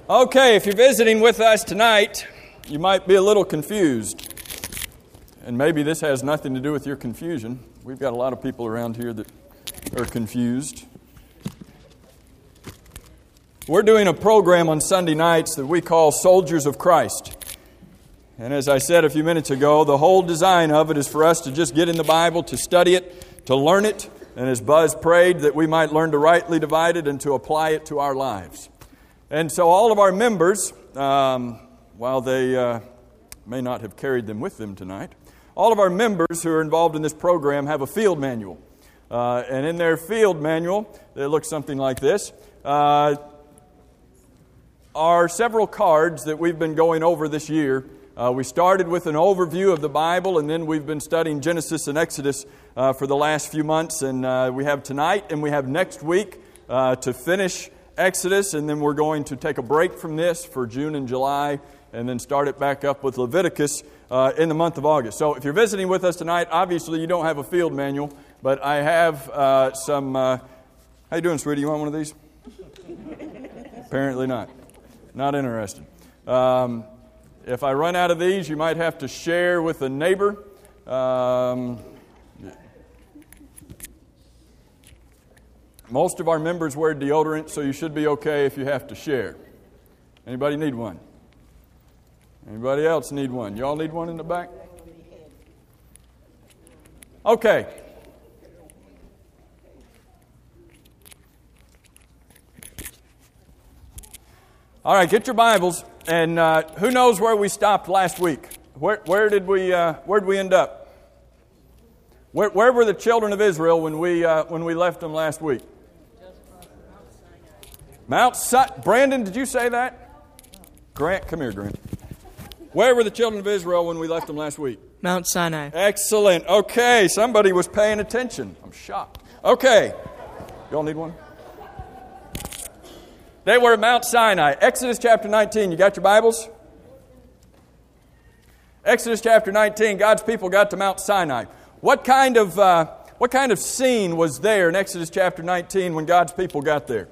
Okay, if you're visiting with us tonight, you might be a little confused. And maybe this has nothing to do with your confusion. We've got a lot of people around here that are confused. We're doing a program on Sunday nights that we call Soldiers of Christ. And as I said a few minutes ago, the whole design of it is for us to just get in the Bible, to study it, to learn it, and as Buzz prayed, that we might learn to rightly divide it and to apply it to our lives. And so all of our members, while they may not have carried them with them tonight, all of our members who are involved in this program have a field manual. And in their field manual, it looks something like this, are several cards that we've been going over this year. We started with an overview of the Bible, and then we've been studying Genesis and Exodus for the last few months. And we have tonight and we have next week to finish Exodus, and then we're going to take a break from this for June and July, and then start it back up with Leviticus in the month of August. So if you're visiting with us tonight, obviously you don't have a field manual, but I have some... how you doing, sweetie? You want one of these? Apparently not. Not interested. If I run out of these, you might have to share with a neighbor. Most of our members wear deodorant, so you should be okay if you have to share. Anybody need one? Anybody else need one? Y'all need one in the back? Okay. All right, get your Bibles. And who knows where we stopped last week? Where did we end up? Where were the children of Israel when we left them last week? Mount Sinai. Brandon, did you say that? Grant, come here, Grant. Where were the children of Israel when we left them last week? Mount Sinai. Excellent. Okay, somebody was paying attention. I'm shocked. Okay. Y'all need one? They were at Mount Sinai. Exodus chapter 19. You got your Bibles? Exodus chapter 19. God's people got to Mount Sinai. What kind of scene was there in Exodus chapter 19 when God's people got there?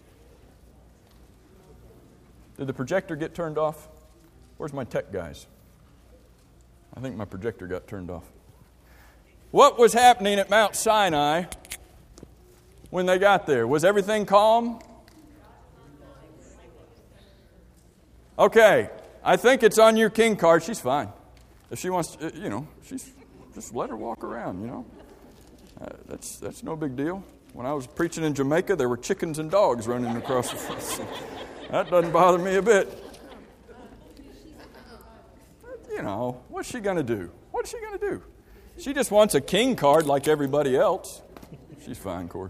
Did the projector get turned off? Where's my tech guys? I think my projector got turned off. What was happening at Mount Sinai when they got there? Was everything calm? Okay, I think it's on your king card. She's fine. If she wants to, she's just let her walk around, That's no big deal. When I was preaching in Jamaica, there were chickens and dogs running across the front. That doesn't bother me a bit. What's she going to do? What's she going to do? She just wants a king card like everybody else. She's fine, Corey.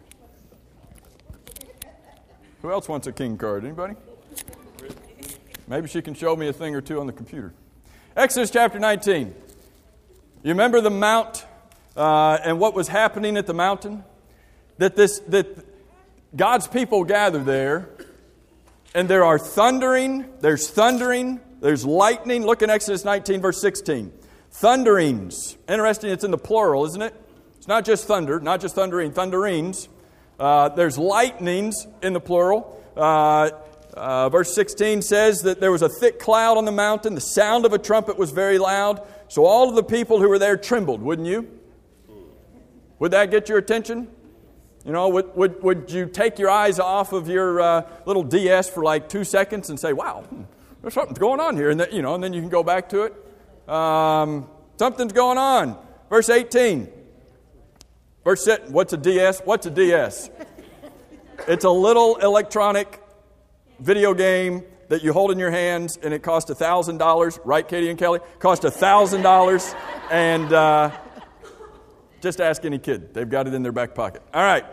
Who else wants a king card? Anybody? Maybe she can show me a thing or two on the computer. Exodus chapter 19. You remember the mount and what was happening at the mountain? That God's people gather there, and there's thundering, there's lightning. Look in Exodus 19, verse 16. Thunderings. Interesting, it's in the plural, isn't it? It's not just thunder, not just thundering, thunderings. There's lightnings in the plural. Verse 16 says that there was a thick cloud on the mountain. The sound of a trumpet was very loud. So all of the people who were there trembled, wouldn't you? Would that get your attention? Would you take your eyes off of your little DS for like 2 seconds and say, wow, there's something going on here. And then you can go back to it. Something's going on. Verse 18. What's a DS? What's a DS? It's a little electronic video game that you hold in your hands, and it cost $1,000. Right, Katie and Kelly? Cost $1,000. And just ask any kid. They've got it in their back pocket. All right.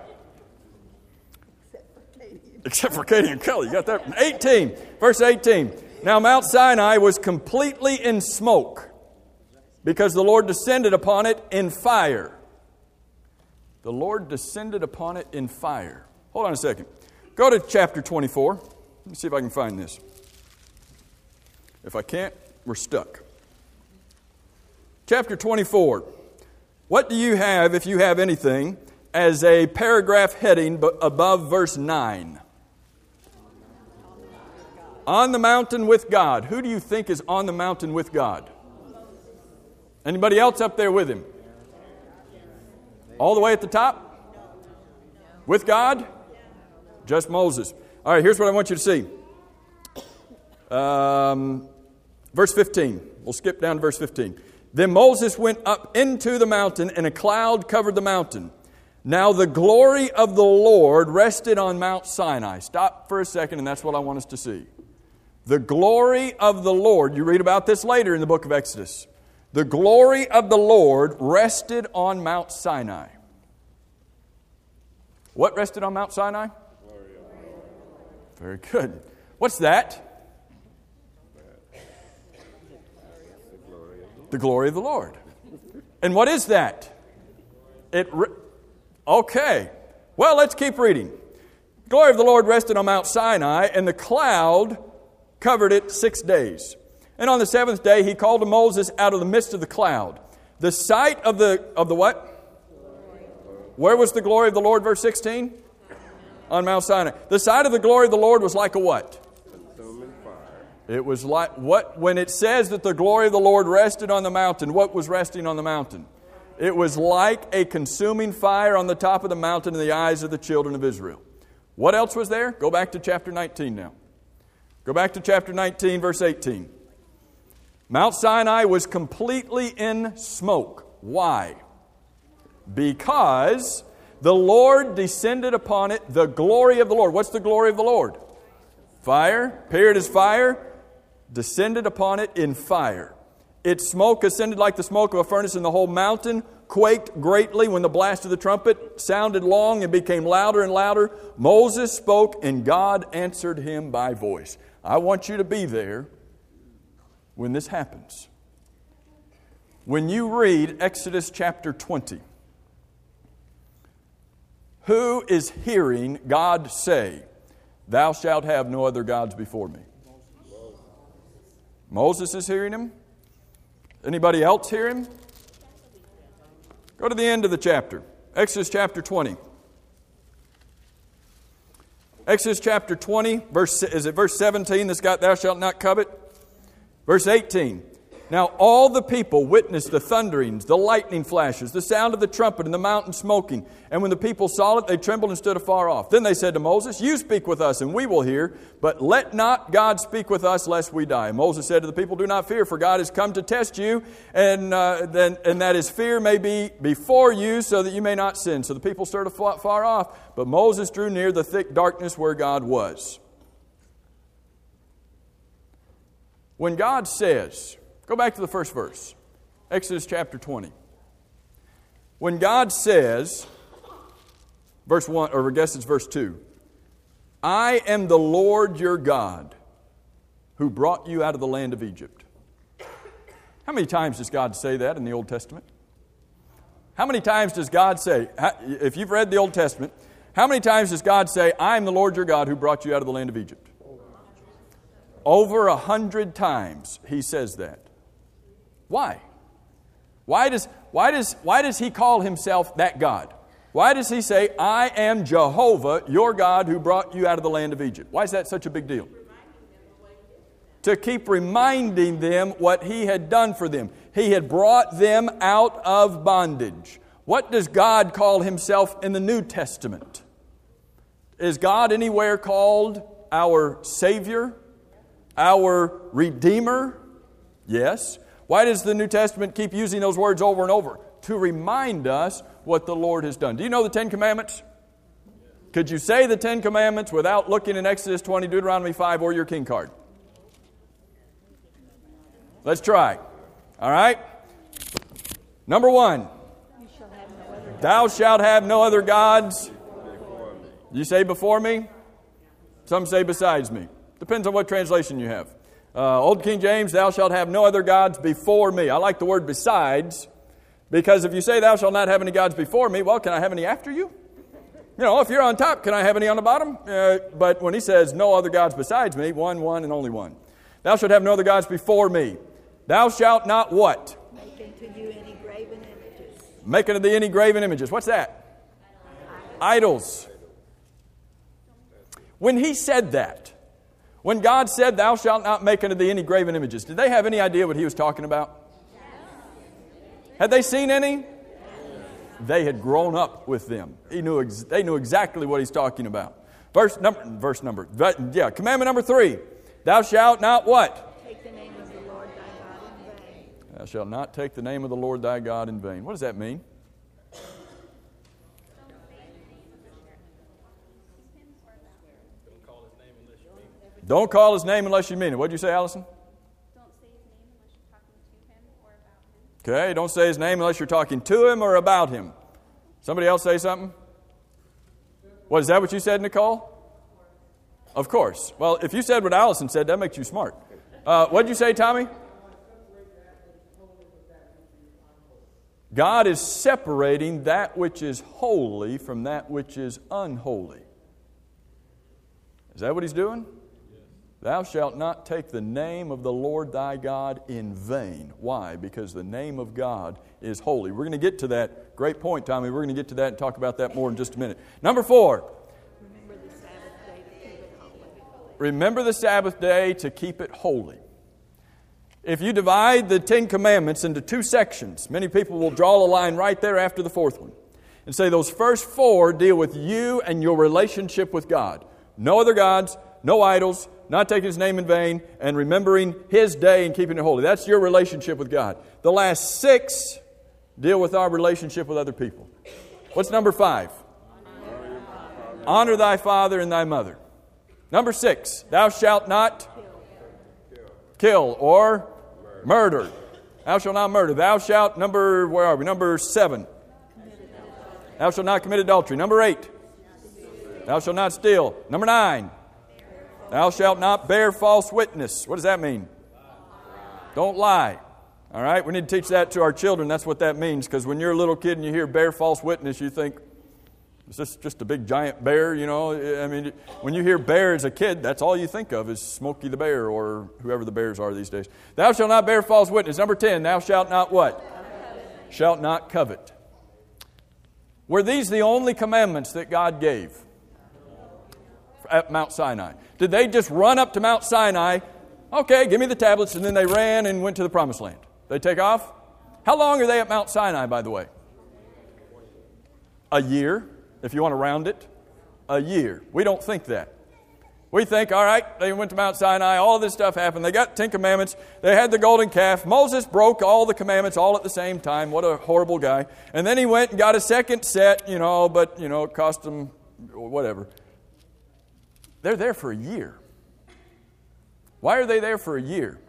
Except for Katie and Kelly. You got that? 18. Verse 18. Now Mount Sinai was completely in smoke because the Lord descended upon it in fire. The Lord descended upon it in fire. Hold on a second. Go to chapter 24. Let me see if I can find this. If I can't, we're stuck. Chapter 24. What do you have, if you have anything, as a paragraph heading above verse 9? On the mountain with God. Who do you think is on the mountain with God? Anybody else up there with him? All the way at the top? With God? Just Moses. All right, here's what I want you to see. Verse 15. We'll skip down to verse 15. Then Moses went up into the mountain, and a cloud covered the mountain. Now the glory of the Lord rested on Mount Sinai. Stop for a second, and that's what I want us to see. The glory of the Lord, you read about this later in the book of Exodus. The glory of the Lord rested on Mount Sinai. What rested on Mount Sinai? Very good. What's that? The glory of the Lord. And what is that? Okay. Well, let's keep reading. The glory of the Lord rested on Mount Sinai, and the cloud covered it 6 days. And on the seventh day, he called to Moses out of the midst of the cloud. The sight of the what? Where was the glory of the Lord, verse 16? On Mount Sinai. The sight of the glory of the Lord was like a what? Consuming fire. It was like what? When it says that the glory of the Lord rested on the mountain, what was resting on the mountain? It was like a consuming fire on the top of the mountain in the eyes of the children of Israel. What else was there? Go back to chapter 19 now. Go back to chapter 19, verse 18. Mount Sinai was completely in smoke. Why? Because the Lord descended upon it, the glory of the Lord. What's the glory of the Lord? Fire. Period is fire. Descended upon it in fire. Its smoke ascended like the smoke of a furnace, and the whole mountain quaked greatly when the blast of the trumpet sounded long and became louder and louder. Moses spoke, and God answered him by voice. I want you to be there when this happens. When you read Exodus chapter 20, who is hearing God say, "Thou shalt have no other gods before me"? Moses is hearing him. Anybody else hear him? Go to the end of the chapter. Exodus chapter 20. Exodus chapter 20, is it verse 17 that's got "thou shalt not covet"? Verse 18. Now all the people witnessed the thunderings, the lightning flashes, the sound of the trumpet, and the mountain smoking. And when the people saw it, they trembled and stood afar off. Then they said to Moses, "You speak with us, and we will hear, but let not God speak with us, lest we die." And Moses said to the people, "Do not fear, for God has come to test you, and that his fear may be before you, so that you may not sin." So the people stood afar off, but Moses drew near the thick darkness where God was. When God says, go back to the first verse, Exodus chapter 20. When God says, verse 1, or I guess it's verse 2, "I am the Lord your God who brought you out of the land of Egypt." How many times does God say that in the Old Testament? How many times does God say, if you've read the Old Testament, how many times does God say, "I am the Lord your God who brought you out of the land of Egypt"? Over 100 times he says that. Why? Why does he call himself that God? Why does he say, "I am Jehovah, your God, who brought you out of the land of Egypt"? Why is that such a big deal? To keep reminding them what he had done for them. He had brought them out of bondage. What does God call himself in the New Testament? Is God anywhere called our Savior? Our Redeemer? Yes. Why does the New Testament keep using those words over and over? To remind us what the Lord has done. Do you know the Ten Commandments? Could you say the Ten Commandments without looking in Exodus 20, Deuteronomy 5, or your king card? Let's try. All right? Number 1. Thou shalt have no other gods. You say before me? Some say besides me. Depends on what translation you have. Old King James, "Thou shalt have no other gods before me." I like the word "besides," because if you say, "Thou shalt not have any gods before me," well, can I have any after you? You know, if you're on top, can I have any on the bottom? But when he says, "No other gods besides me," one, and only one. "Thou shalt have no other gods before me. Thou shalt not" what? "Make unto you any graven images." Make unto thee any graven images. What's that? Idols. When he said that, When God said, thou shalt not make unto thee any graven images, did they have any idea what He was talking about? Had they seen any? They had grown up with them. They knew exactly what He's talking about. Commandment number 3. Thou shalt not what? Take the name of the Lord thy God in vain. Thou shalt not take the name of the Lord thy God in vain. What does that mean? Don't call His name unless you mean it. What did you say, Allison? Don't say His name unless you're talking to Him or about Him. Okay, don't say His name unless you're talking to Him or about Him. Somebody else say something? What, is that what you said, Nicole? Of course. Well, if you said what Allison said, that makes you smart. What did you say, Tommy? God is separating that which is holy from that which is unholy. Is that what He's doing? Thou shalt not take the name of the Lord thy God in vain. Why? Because the name of God is holy. We're going to get to that. Great point, Tommy. We're going to get to that and talk about that more in just a minute. Number 4. Remember the Sabbath day to keep it holy. If you divide the 10 Commandments into 2 sections, many people will draw a line right there after the 4th one and say those first 4 deal with you and your relationship with God. No other gods, no idols, not taking His name in vain, and remembering His day and keeping it holy. That's your relationship with God. The last 6 deal with our relationship with other people. What's number 5? Honor thy father and thy mother. Number 6, thou shalt not kill or murder. Thou shalt not murder. Thou shalt, Number 7. Thou shalt not commit adultery. Number 8, thou shalt not steal. Number 9, thou shalt not bear false witness. What does that mean? Don't lie. All right, we need to teach that to our children. That's what that means, because when you're a little kid and you hear bear false witness, you think, is this just a big giant bear? You know, I mean, when you hear bear as a kid, that's all you think of is Smokey the Bear or whoever the bears are these days. Thou shalt not bear false witness. Number 10, thou shalt not what? Shalt not covet. Were these the only commandments that God gave at Mount Sinai? Did they just run up to Mount Sinai, okay, give me the tablets, and then they ran and went to the promised land? They take off? How long are they at Mount Sinai, by the way? A year. If you want to round it, a year. We don't think that. We think, all right, they went to Mount Sinai, all of this stuff happened, they got 10 commandments, they had the golden calf, Moses broke all the commandments all at the same time, what a horrible guy, and then he went and got a second set, but it cost him whatever. They're there for a year. Why are they there for a year?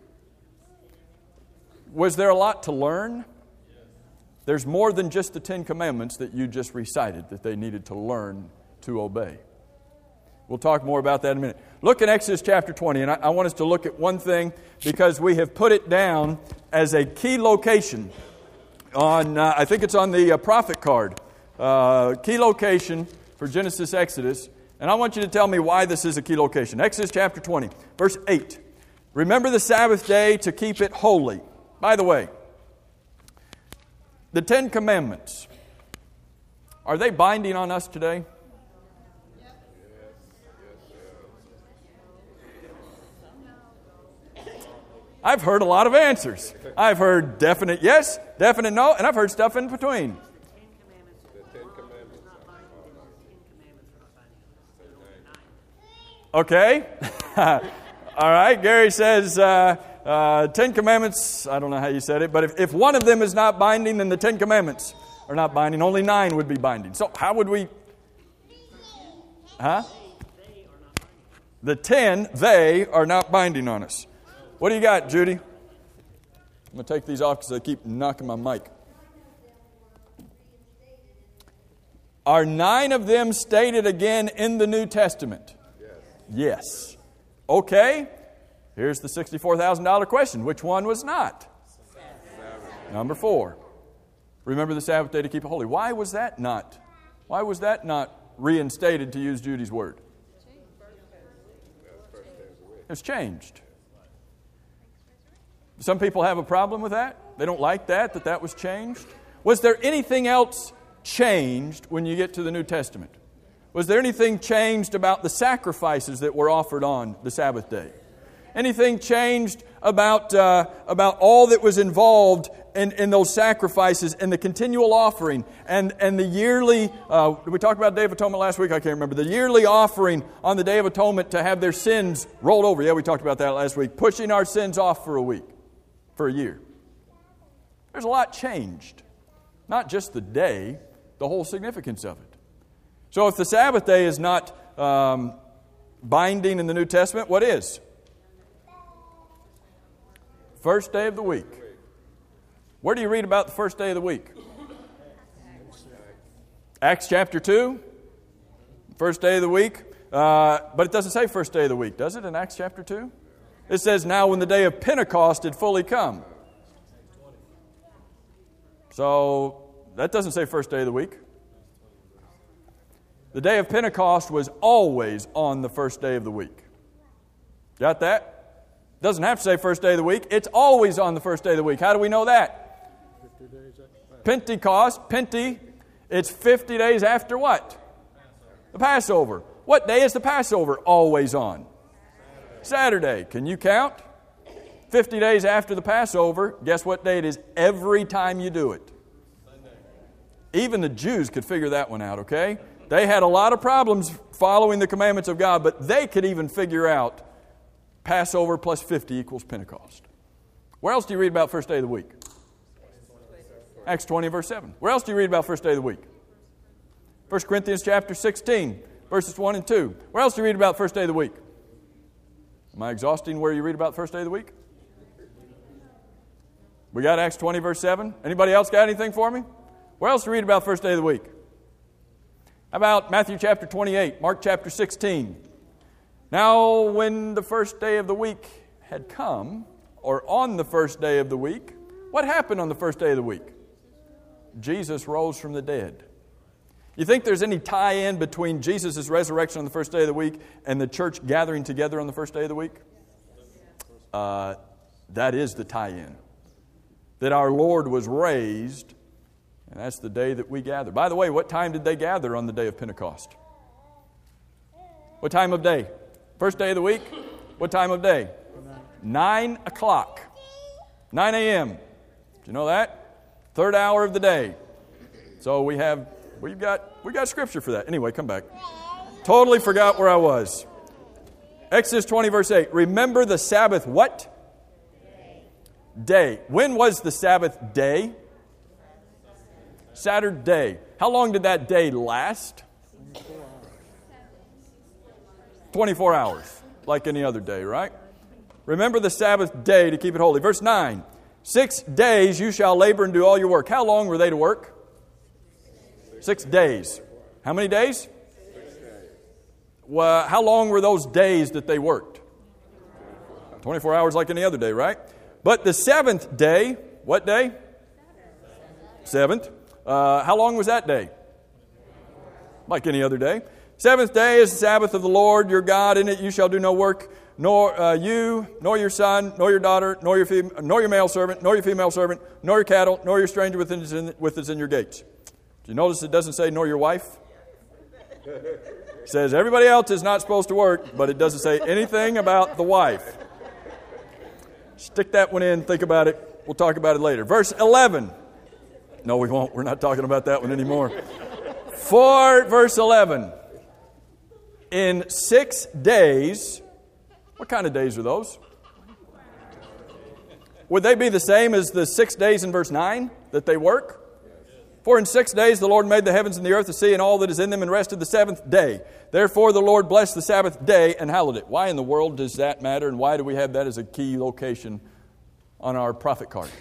Was there a lot to learn? There's more than just the 10 commandments that you just recited that they needed to learn to obey. We'll talk more about that in a minute. Look at Exodus chapter 20, and I want us to look at one thing because we have put it down as a key location on, I think it's on the prophet card, key location for Genesis, Exodus, and I want you to tell me why this is a key location. Exodus chapter 20, verse 8. Remember the Sabbath day to keep it holy. By the way, the 10 Commandments, are they binding on us today? I've heard a lot of answers. I've heard definite yes, definite no, and I've heard stuff in between. Okay. All right. Gary says 10 Commandments, I don't know how you said it, but if one of them is not binding, then the 10 Commandments are not binding. Only 9 would be binding. So how would we... The 10, they are not binding on us. What do you got, Judy? I'm going to take these off because they keep knocking my mic. Are 9 of them stated again in the New Testament? Yes. Okay. Here's the $64,000 question. Which one was not? Number 4. Remember the Sabbath day to keep it holy. Why was that not reinstated, to use Judy's word? It's changed. Some people have a problem with that. They don't like that was changed. Was there anything else changed when you get to the New Testament? Was there anything changed about the sacrifices that were offered on the Sabbath day? Anything changed about all that was involved in those sacrifices and the continual offering and the yearly, we talked about Day of Atonement last week, I can't remember, the yearly offering on the Day of Atonement to have their sins rolled over. Yeah, we talked about that last week. Pushing our sins off for a year. There's a lot changed. Not just the day, the whole significance of it. So if the Sabbath day is not binding in the New Testament, what is? First day of the week. Where do you read about the first day of the week? Acts chapter 2. First day of the week. But it doesn't say first day of the week, does it, in Acts chapter 2? It says, now when the day of Pentecost had fully come. So that doesn't say first day of the week. The day of Pentecost was always on the first day of the week. Got that? Doesn't have to say first day of the week. It's always on the first day of the week. How do we know that? Pentecost, it's 50 days after what? The Passover. What day is the Passover always on? Saturday. Can you count? 50 days after the Passover, guess what day it is every time you do it? Even the Jews could figure that one out, okay? They had a lot of problems following the commandments of God, but they could even figure out Passover plus 50 equals Pentecost. Where else do you read about first day of the week? Acts 20, verse 7. Where else do you read about first day of the week? 1 Corinthians chapter 16, verses 1 and 2. Where else do you read about first day of the week? Am I exhausting where you read about first day of the week? We got Acts 20, verse 7. Anybody else got anything for me? Where else do you read about first day of the week? How about Matthew chapter 28, Mark chapter 16? Now, when the first day of the week had come, or on the first day of the week, what happened on the first day of the week? Jesus rose from the dead. You think there's any tie-in between Jesus' resurrection on the first day of the week and the church gathering together on the first day of the week? That is the tie-in. That our Lord was raised, and that's the day that we gather. By the way, what time did they gather on the day of Pentecost? What time of day? First day of the week? What time of day? 9 o'clock. 9 a.m. Did you know that? Third hour of the day. So we got scripture for that. Anyway, come back. Totally forgot where I was. Exodus 20, verse 8. Remember the Sabbath what? Day. When was the Sabbath day? Saturday. How long did that day last? 24 hours, like any other day, right? Remember the Sabbath day to keep it holy. Verse 9, 6 days you shall labor and do all your work. How long were they to work? 6 days. How many days? 6 days. Well, how long were those days that they worked? 24 hours like any other day, right? But the seventh day, what day? Seventh. How long was that day? Like any other day. Seventh day is the Sabbath of the Lord your God. In it you shall do no work, nor you, nor your son, nor your daughter, nor your male servant, nor your female servant, nor your cattle, nor your stranger within your gates. Do you notice it doesn't say nor your wife? It says everybody else is not supposed to work, but it doesn't say anything about the wife. Stick that one in, think about it. We'll talk about it later. Verse 11. No, we won't. We're not talking about that one anymore. For verse 11. In 6 days, what kind of days are those? Would they be the same as the 6 days in verse 9 that they work? For in 6 days the Lord made the heavens and the earth, the sea, and all that is in them, and rested the seventh day. Therefore the Lord blessed the Sabbath day and hallowed it. Why in the world does that matter, and why do we have that as a key location on our prophet card?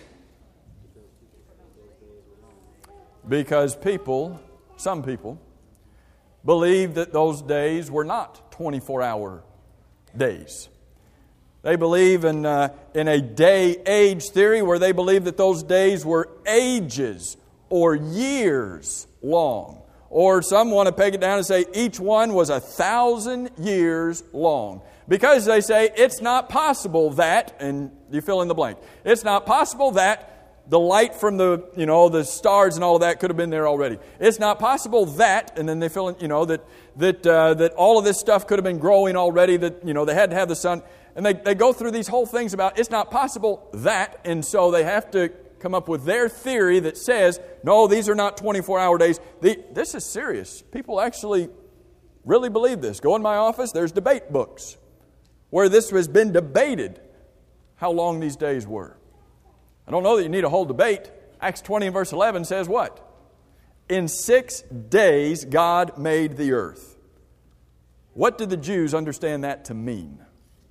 Because some people, believe that those days were not 24-hour days. They believe in a day-age theory where they believe that those days were ages or years long. Or some want to peg it down and say each one was 1,000 years long. Because they say it's not possible that, and you fill in the blank, it's not possible that the light from the stars and all of that could have been there already. It's not possible that, and then they fill in, that all of this stuff could have been growing already, that, they had to have the sun. And they go through these whole things about it's not possible that, and so they have to come up with their theory that says, no, these are not 24-hour days. This is serious. People actually really believe this. Go in my office, there's debate books where this has been debated, how long these days were. I don't know that you need a whole debate. Acts 20 and verse 11 says what? In 6 days God made the earth. What did the Jews understand that to mean?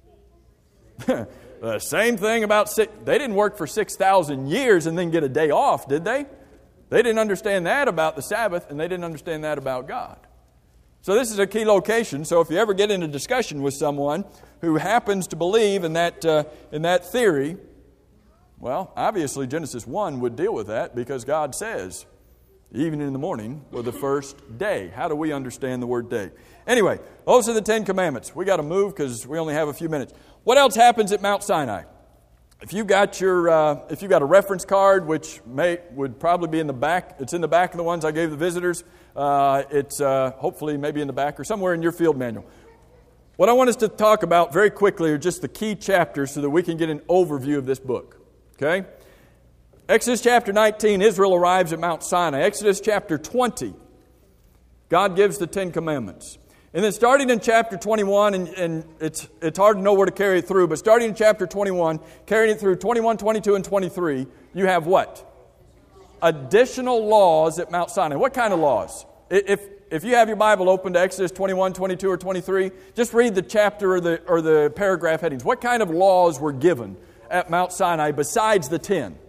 The same thing about they didn't work for 6,000 years and then get a day off, did they? They didn't understand that about the Sabbath, and they didn't understand that about God. So this is a key location. So if you ever get in a discussion with someone who happens to believe in that theory, well, obviously Genesis 1 would deal with that because God says, even in the morning were the first day. How do we understand the word day? Anyway, those are the 10 Commandments. We got to move because we only have a few minutes. What else happens at Mount Sinai? If you got a reference card, which would probably be in the back, it's in the back of the ones I gave the visitors. It's hopefully maybe in the back or somewhere in your field manual. What I want us to talk about very quickly are just the key chapters so that we can get an overview of this book. Okay? Exodus chapter 19, Israel arrives at Mount Sinai. Exodus chapter 20, God gives the 10 Commandments. And then starting in chapter 21, and it's hard to know where to carry it through, but starting in chapter 21, carrying it through 21, 22, and 23, you have what? Additional laws at Mount Sinai. What kind of laws? If you have your Bible open to Exodus 21, 22, or 23, just read the chapter or the paragraph headings. What kind of laws were given at Mount Sinai besides the 10?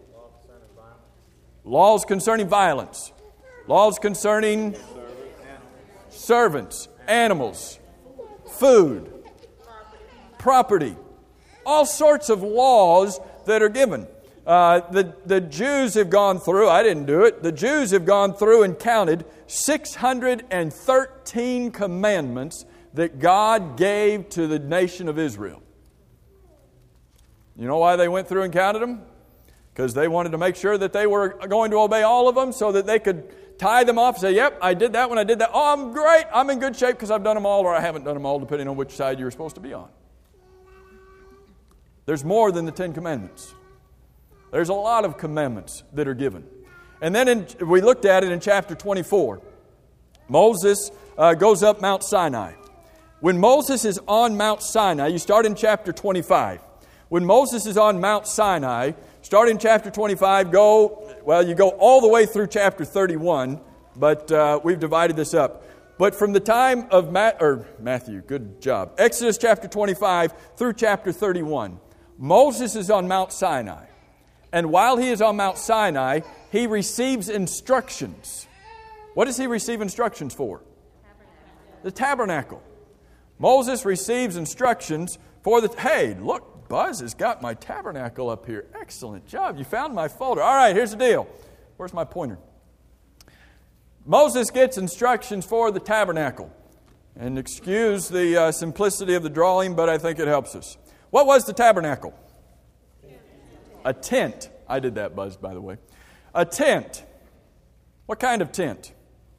Laws concerning violence. Laws concerning servants, animals, food, property. All sorts of laws that are given. The Jews have gone through, I didn't do it, the Jews have gone through and counted 613 commandments that God gave to the nation of Israel. You know why they went through and counted them? Because they wanted to make sure that they were going to obey all of them so that they could tie them off and say, yep, I did that when I did that. Oh, I'm great. I'm in good shape because I've done them all, or I haven't done them all, depending on which side you're supposed to be on. There's more than the 10 Commandments. There's a lot of commandments that are given. And then we looked at it in chapter 24. Moses goes up Mount Sinai. When Moses is on Mount Sinai, you start in chapter 25. When Moses is on Mount Sinai, start in chapter 25, you go all the way through chapter 31, but we've divided this up. But from the time of Matthew, good job, Exodus chapter 25 through chapter 31, Moses is on Mount Sinai. And while he is on Mount Sinai, he receives instructions. What does he receive instructions for? The tabernacle. Moses receives instructions for hey, look, Buzz has got my tabernacle up here. Excellent job. You found my folder. All right, here's the deal. Where's my pointer? Moses gets instructions for the tabernacle. And excuse the simplicity of the drawing, but I think it helps us. What was the tabernacle? A tent. I did that, Buzz, by the way. A tent. What kind of tent?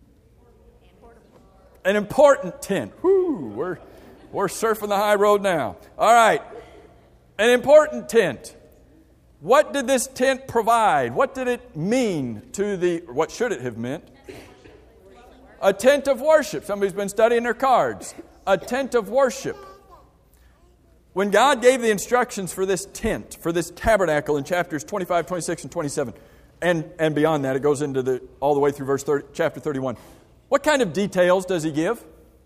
An important tent. Whew, we're surfing the high road now. All right. An important tent. What did this tent provide? What did it mean what should it have meant? A tent of worship. Somebody's been studying their cards. A tent of worship. When God gave the instructions for this tent, for this tabernacle in chapters 25, 26, and 27, and beyond that, it goes into all the way through chapter 31. What kind of details does he give?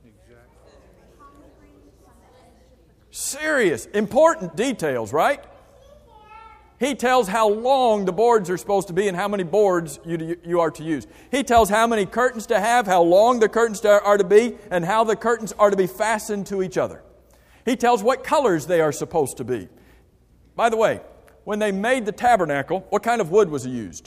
Serious, important details, right? He tells how long the boards are supposed to be and how many boards you are to use. He tells how many curtains to have, how long the curtains are to be, and how the curtains are to be fastened to each other. He tells what colors they are supposed to be. By the way, when they made the tabernacle, what kind of wood was used?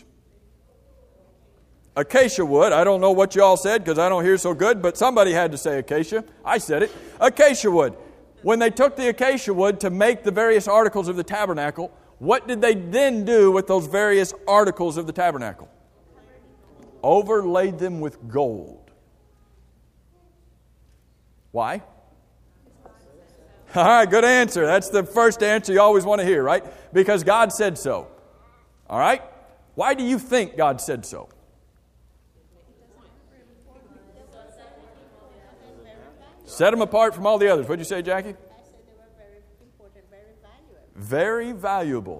Acacia wood. I don't know what you all said because I don't hear so good, but somebody had to say acacia. I said it. Acacia wood. When they took the acacia wood to make the various articles of the tabernacle, What did they then do with those various articles of the tabernacle? Overlaid them with gold. Why? All right, good answer. That's the first answer you always want to hear, right? Because God said so. All right? Why do you think God said so? Set them apart from all the others. What did you say, Jackie? I said they were very important, very valuable. Very valuable.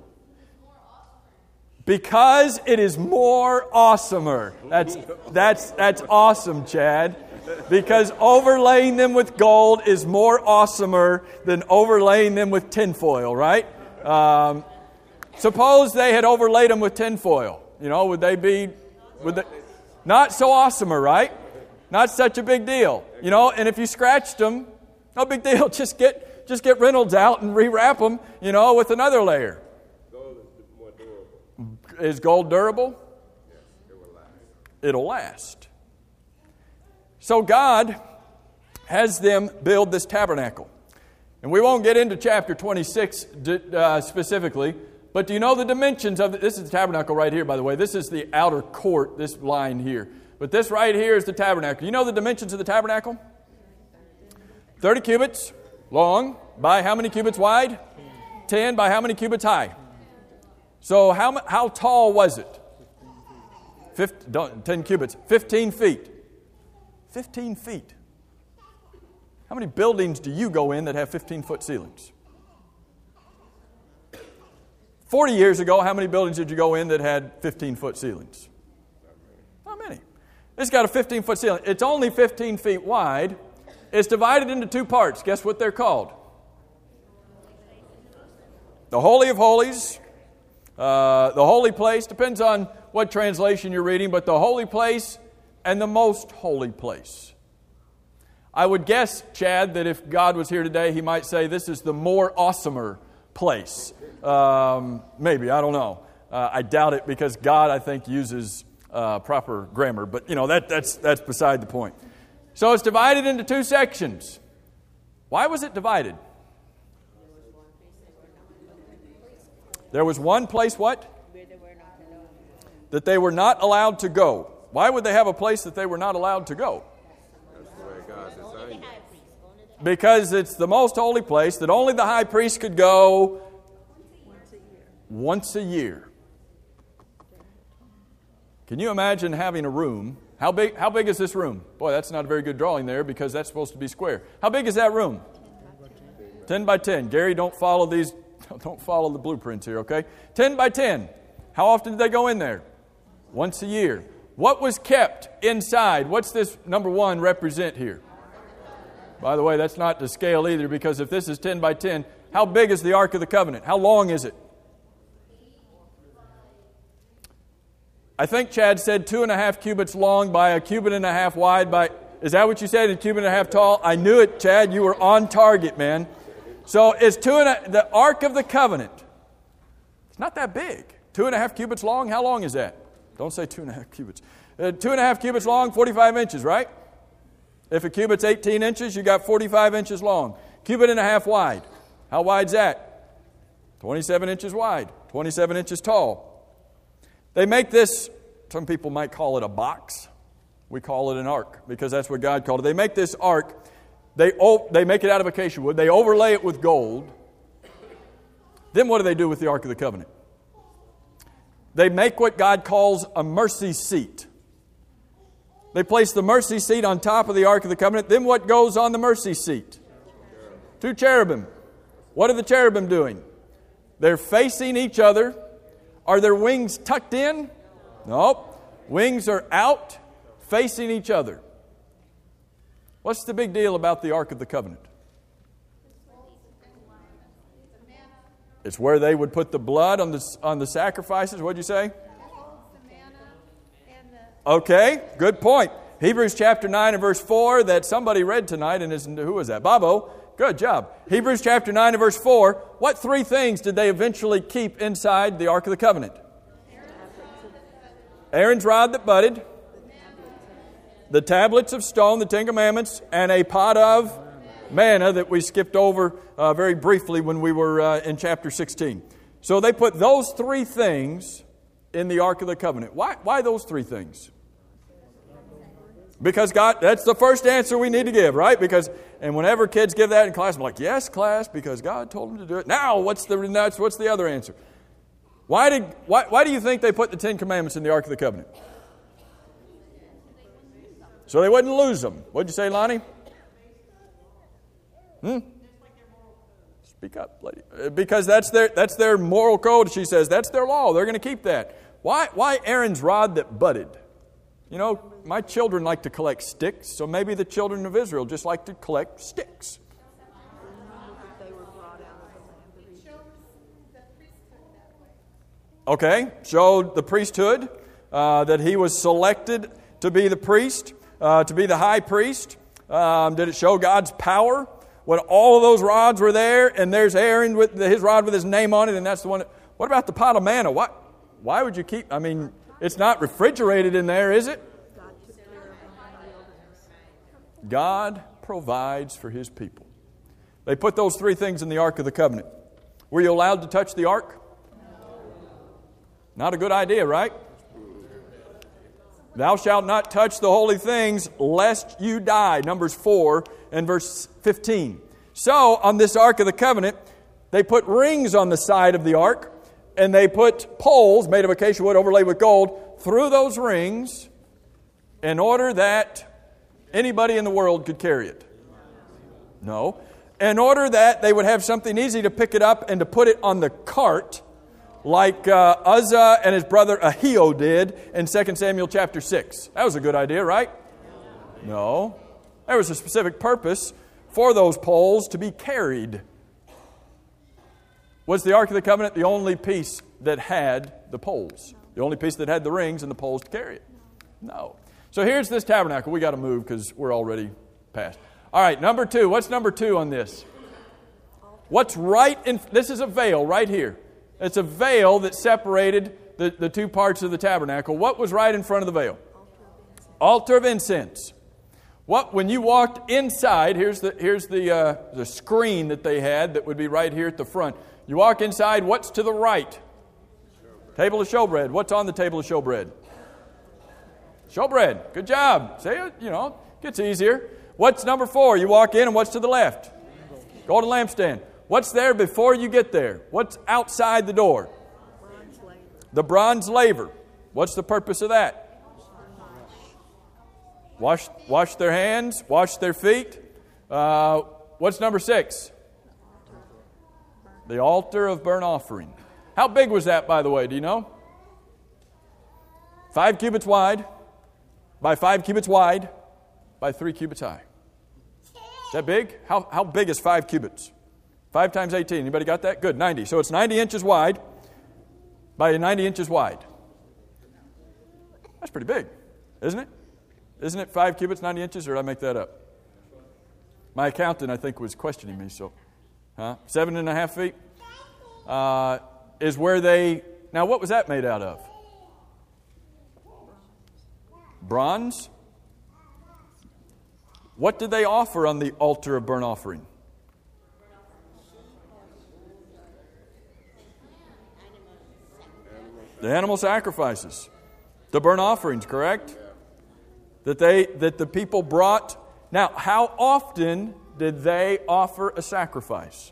Because it is more awesomer. That's awesome, Chad. Because overlaying them with gold is more awesomer than overlaying them with tinfoil, right? Suppose they had overlaid them with tinfoil. Would they not so awesomer, right? Not such a big deal. And if you scratched them, no big deal. Just get Reynolds out and rewrap them, with another layer. Gold is more durable. Is gold durable? Yes, it will last. It'll last. So God has them build this tabernacle. And we won't get into chapter 26 specifically, but do you know the dimensions of it? This is the tabernacle right here, by the way. This is the outer court, this line here. But this right here is the tabernacle. You know the dimensions of the tabernacle? 30 cubits long by how many cubits wide? 10 by how many cubits high? So how tall was it? 10 cubits. 15 feet. 15 feet. How many buildings do you go in that have 15-foot ceilings? 40 years ago, how many buildings did you go in that had 15-foot ceilings? Not many. It's got a 15-foot ceiling. It's only 15 feet wide. It's divided into two parts. Guess what they're called? The Holy of Holies, the Holy Place. Depends on what translation you're reading, but the Holy Place and the Most Holy Place. I would guess, Chad, that if God was here today, He might say this is the more awesomer place. Maybe, I don't know. I doubt it because God, I think, uses proper grammar. But, that's beside the point. So it's divided into two sections. Why was it divided? There was one place, what? That they were not allowed to go. Why would they have a place that they were not allowed to go? That's the way God designed it. Because it's the most holy place that only the high priest could go once a year. Can you imagine having a room? How big is this room? Boy, that's not a very good drawing there because that's supposed to be square. How big is that room? 10 by 10. Gary, don't follow the blueprints here, okay? 10 by 10. How often did they go in there? Once a year. What was kept inside? What's this number 1 represent here? By the way, that's not to scale either because if this is 10 by 10, how big is the Ark of the Covenant? How long is it? I think Chad said 2.5 cubits long by a cubit and a half wide by... Is that what you said? A cubit and a half tall? I knew it, Chad. You were on target, man. So it's the Ark of the Covenant. It's not that big. 2.5 cubits long? How long is that? Don't say 2.5 cubits. 2.5 cubits long, 45 inches, right? If a cubit's 18 inches, you got 45 inches long. Cubit and a half wide. How wide's that? 27 inches wide, 27 inches tall. They make this, some people might call it a box. We call it an ark because that's what God called it. They make this ark, they make it out of acacia wood. They overlay it with gold. Then what do they do with the Ark of the Covenant? They make what God calls a mercy seat. They place the mercy seat on top of the Ark of the Covenant. Then what goes on the mercy seat? 2 cherubim. What are the cherubim doing? They're facing each other. Are their wings tucked in? Nope. Wings are out, facing each other. What's the big deal about the Ark of the Covenant? It's where they would put the blood on the sacrifices. What did you say? Okay, good point. Hebrews chapter 9 and verse 4 that somebody read tonight, and who was that? Bobo. Good job. Hebrews chapter 9 and verse 4. What 3 things did they eventually keep inside the Ark of the Covenant? Aaron's rod that budded, the tablets of stone, the 10 Commandments, and a pot of manna that we skipped over very briefly when we were in chapter 16. So they put those three things in the Ark of the Covenant. Why those three things? Because God, that's the first answer we need to give, right? And whenever kids give that in class, I'm like, yes, class, because God told them to do it. Now, what's the other answer? Why do you think they put the Ten Commandments in the Ark of the Covenant? So they wouldn't lose them. What'd you say, Lonnie? Speak up, lady. Because that's their moral code, she says. That's their law. They're going to keep that. Why Aaron's rod that budded? You know, my children like to collect sticks, so maybe the children of Israel just like to collect sticks. Okay, showed the priesthood, that he was selected to be the priest, to be the high priest. Did it show God's power? When all of those rods were there, and there's Aaron with his rod with his name on it, and that's the one. What about the pot of manna? Why would you keep? I mean, it's not refrigerated in there, is it? God provides for His people. They put those three things in the Ark of the Covenant. Were you allowed to touch the Ark? Not a good idea, right? Thou shalt not touch the holy things, lest you die. Numbers 4 and verse 15. So, on this Ark of the Covenant, they put rings on the side of the Ark, and they put poles made of acacia wood overlaid with gold through those rings in order that anybody in the world could carry it. No. In order that they would have something easy to pick it up and to put it on the cart, like Uzzah and his brother Ahio did in 2 Samuel chapter 6. That was a good idea, right? No. There was a specific purpose for those poles to be carried. Was the Ark of the Covenant the only piece that had the poles? The only piece that had the rings and the poles to carry it? No. So here's this tabernacle. We got to move because we're already past. All right, number 2. What's number 2 on this? What's right in... This is a veil right here. It's a veil that separated the two parts of the tabernacle. What was right in front of the veil? Altar of incense. When you walked inside, here's the screen that they had that would be right here at the front. You walk inside, what's to the right? Table of showbread. What's on the table of showbread? Showbread. Good job. Say it, gets easier. What's number 4? You walk in, and what's to the left? Golden lampstand. What's there before you get there? What's outside the door? The bronze laver. What's the purpose of that? Wash their hands, wash their feet. What's number 6? The altar of burnt offering. How big was that, by the way? Do you know? 5 cubits wide, by 5 cubits wide, by 3 cubits high. Is that big? How big is 5 cubits? 5 times 18. Anybody got that? Good, 90. So it's 90 inches wide by 90 inches wide. That's pretty big, isn't it? Isn't it 5 cubits, 90 inches, or did I make that up? My accountant, I think, was questioning me, so... 7.5 feet is where they... Now, what was that made out of? Bronze? What did they offer on the altar of burnt offering? The animal sacrifices. The burnt offerings, correct? That the people brought. Now, how often did they offer a sacrifice?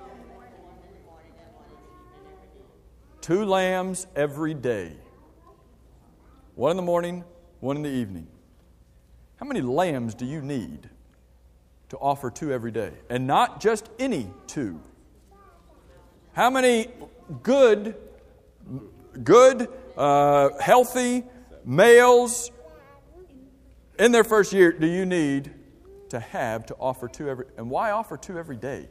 2 lambs every day. 1 in the morning, 1 in the evening. How many lambs do you need to offer 2 every day? And not just any 2. How many good, healthy males in their first year do you need to have to offer 2 every... And why offer 2 every day?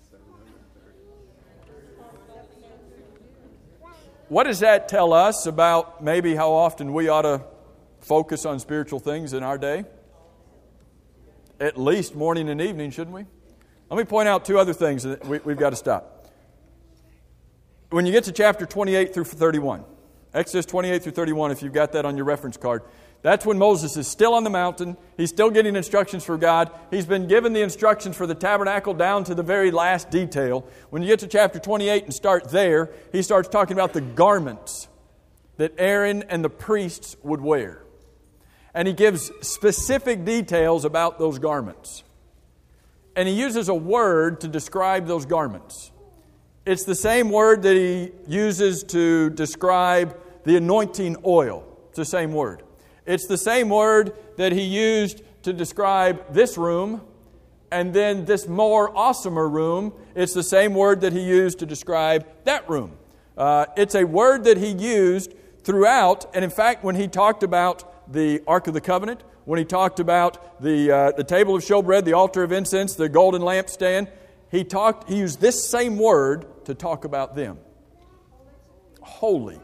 What does that tell us about maybe how often we ought to focus on spiritual things in our day? At least morning and evening, shouldn't we? Let me point out 2 other things that we've got to stop. When you get to chapter 28 through 31, Exodus 28 through 31, if you've got that on your reference card, That's when Moses is still on the mountain. He's still getting instructions from God. He's been given the instructions for the tabernacle down to the very last detail. When you get to chapter 28 and start there, he starts talking about the garments that Aaron and the priests would wear. And he gives specific details about those garments. And he uses a word to describe those garments. It's the same word that he uses to describe the anointing oil. It's the same word. It's the same word that he used to describe this room and then this more awesomer room. It's the same word that he used to describe that room. It's a word that he used throughout. And in fact, when he talked about the Ark of the Covenant, when he talked about the table of showbread, the altar of incense, the golden lampstand, he used this same word to talk about them. Holy.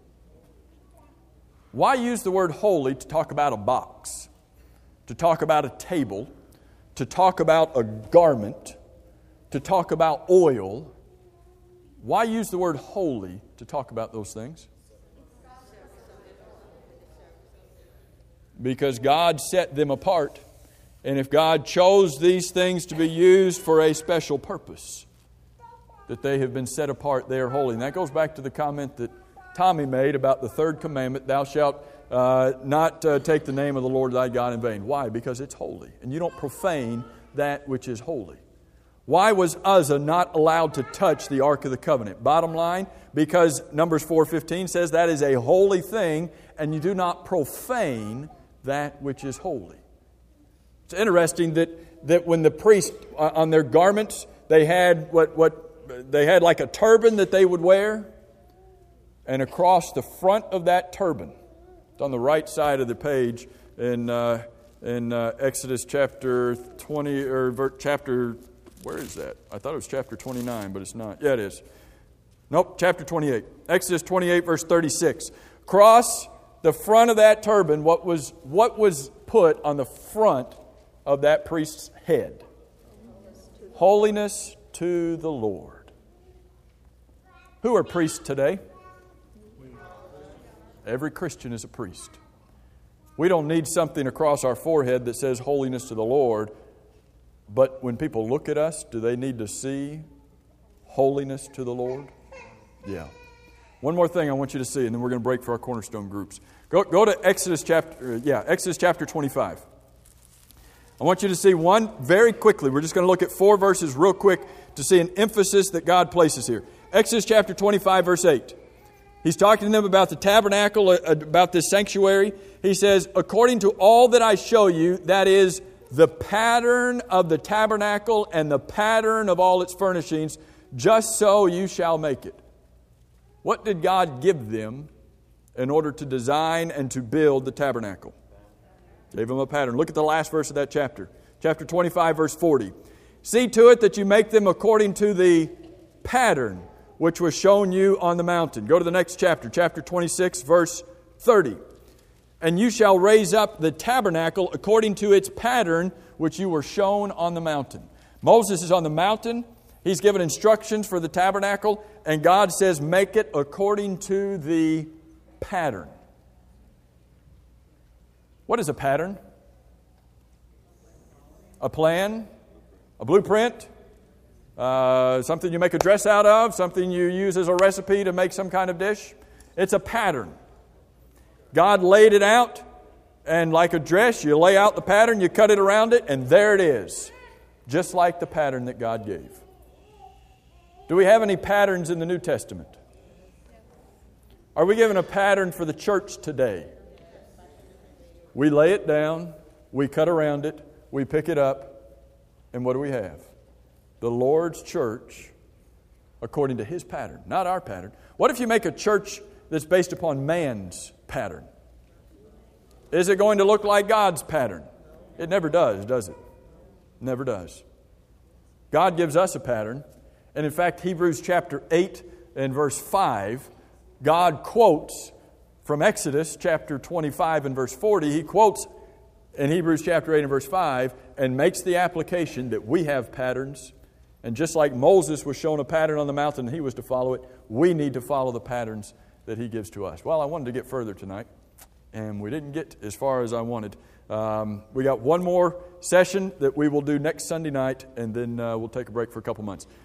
Why use the word holy to talk about a box, to talk about a table, to talk about a garment, to talk about oil? Why use the word holy to talk about those things? Because God set them apart. And if God chose these things to be used for a special purpose, that they have been set apart, they are holy. And that goes back to the comment that Tommy made about the third commandment, thou shalt not take the name of the Lord thy God in vain. Why? Because it's holy. And you don't profane that which is holy. Why was Uzzah not allowed to touch the Ark of the Covenant? Bottom line, because Numbers 4:15 says that is a holy thing, and you do not profane that which is holy. It's interesting that when the priests on their garments, they had they had like a turban that they would wear, and across the front of that turban, it's on the right side of the page in Exodus chapter 20 or chapter. Where is that? I thought it was chapter 29, but it's not. Yeah, it is. Nope, chapter 28. Exodus 28, verse 36. Across the front of that turban, what was put on the front of that priest's head? Holiness to the Lord. Who are priests today? Every Christian is a priest. We don't need something across our forehead that says holiness to the Lord. But when people look at us, do they need to see holiness to the Lord? Yeah. One more thing I want you to see, and then we're going to break for our cornerstone groups. Go to Exodus chapter 25. I want you to see one very quickly. We're just going to look at 4 verses real quick to see an emphasis that God places here. Exodus chapter 25, verse 8. He's talking to them about the tabernacle, about this sanctuary. He says, according to all that I show you, that is the pattern of the tabernacle and the pattern of all its furnishings, just so you shall make it. What did God give them in order to design and to build the tabernacle? Gave them a pattern. Look at the last verse of that chapter. Chapter 25, verse 40. See to it that you make them according to the pattern which was shown you on the mountain. Go to the next chapter, chapter 26, verse 30. And you shall raise up the tabernacle according to its pattern which you were shown on the mountain. Moses is on the mountain. He's given instructions for the tabernacle. And God says, make it according to the pattern. What is a pattern? A plan? A blueprint? Something you make a dress out of? Something you use as a recipe to make some kind of dish? It's a pattern. God laid it out, and like a dress, you lay out the pattern, you cut it around it, and there it is. Just like the pattern that God gave. Do we have any patterns in the New Testament? Are we given a pattern for the church today? We lay it down, we cut around it, we pick it up, and what do we have? The Lord's church according to His pattern, not our pattern. What if you make a church that's based upon man's pattern? Is it going to look like God's pattern? It never does it? Never does. God gives us a pattern. And in fact, Hebrews chapter 8 and verse 5, God quotes from Exodus chapter 25 and verse 40. He quotes in Hebrews chapter 8 and verse 5 and makes the application that we have patterns. And just like Moses was shown a pattern on the mountain and he was to follow it, we need to follow the patterns that He gives to us. Well, I wanted to get further tonight. and we didn't get as far as I wanted. We got one more session that we will do next Sunday night, and then we'll take a break for a couple months.